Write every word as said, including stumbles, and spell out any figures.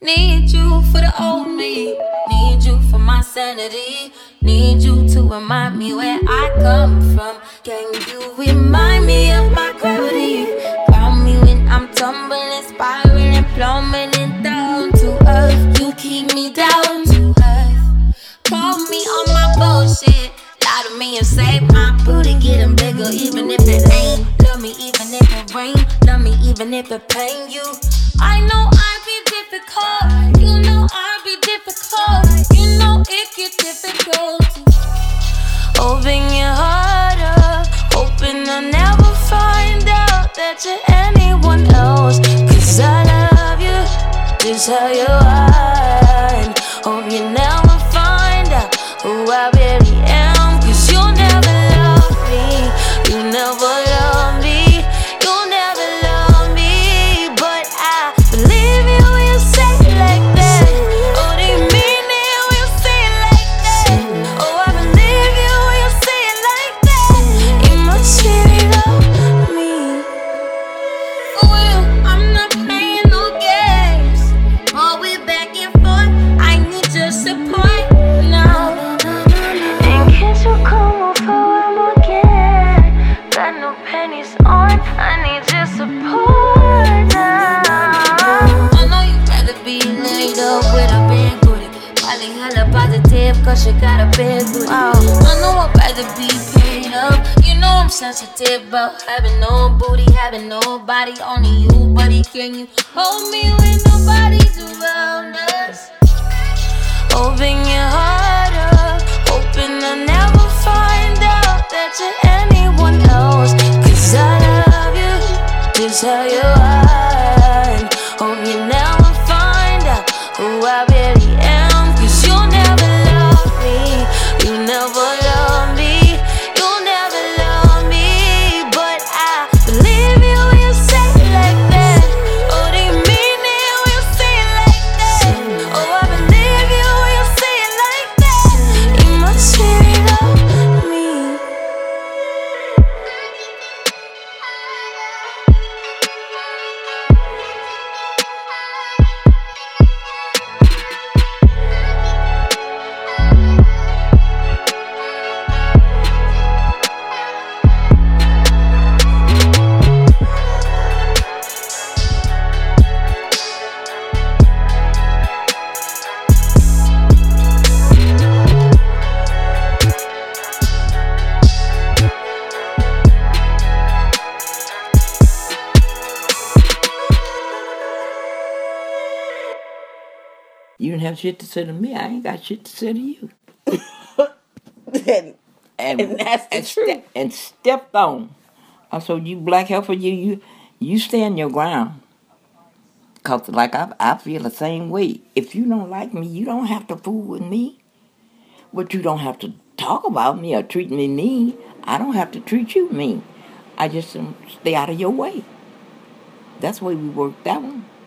Need you for the old me. Need you for my sanity. Need you to remind me where I come from. Can you remind me of my gravity? Ground me when I'm tumbling, spiraling, plummeting down to earth. You keep me down to earth. Call me on my bullshit. Lie to me and say my booty getting bigger, even if it ain't. Love me even if it rain. Love me even if it pain you. I know I be difficult. You know I be difficult. You know it get difficult. Open your heart up, hoping I'll never find out that you're anyone else. Cause I love you just how you are. Hope you never find out who I really am. Cause you'll never love me. You never love me. You'll never love me. But I believe you when you say it like that. Oh, do you mean it when you say it like that? Oh, I believe you when you say it like that. You must really love me. Well, I'm not playing no games. But we back and forth. I need your support now. And can't you come over one again? Got no pennies on. I need your support now. I know you'd rather be laid up with a big booty. Probably hella positive cause you got a big booty. Oh, I know I'd rather be paid up. You know I'm sensitive about having no booty, having nobody, only you, buddy. Can you hold me when nobody's around us? Open your heart up, hoping I'll never find out that you're anyone else. Cause I love you just how you are. Hope you never find out who I really am. Cause you'll never love me. You never love me. You'll never love me. But I believe you when you say it like that. Oh, do you mean it when you say it like that? Oh, I believe you when you say it like that. You must really love me. You don't have shit to say to me. I ain't got shit to say to you. and, And, and that's the and, truth. ste- and stepped on. I told you, black heifer, you you you stand your ground. Cause like I I feel the same way. If you don't like me, you don't have to fool with me. But you don't have to talk about me or treat me mean. I don't have to treat you mean. I just um, stay out of your way. That's the way we worked that one.